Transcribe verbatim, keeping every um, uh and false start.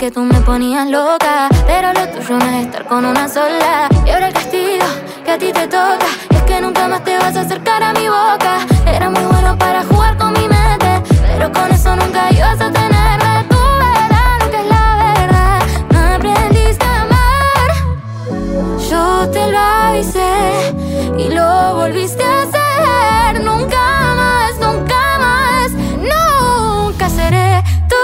que tú me ponías loca, pero lo tuyo no es estar con una sola. Y ahora el castigo que a ti te toca es que nunca más te vas a acercar a mi boca. Era muy bueno para jugar con mi mente, pero con eso nunca ibas a tenerme. Tu verdad nunca es la verdad, no aprendiste a amar. Yo te lo avisé y lo volviste a hacer. Nunca más, nunca más, nunca seré tu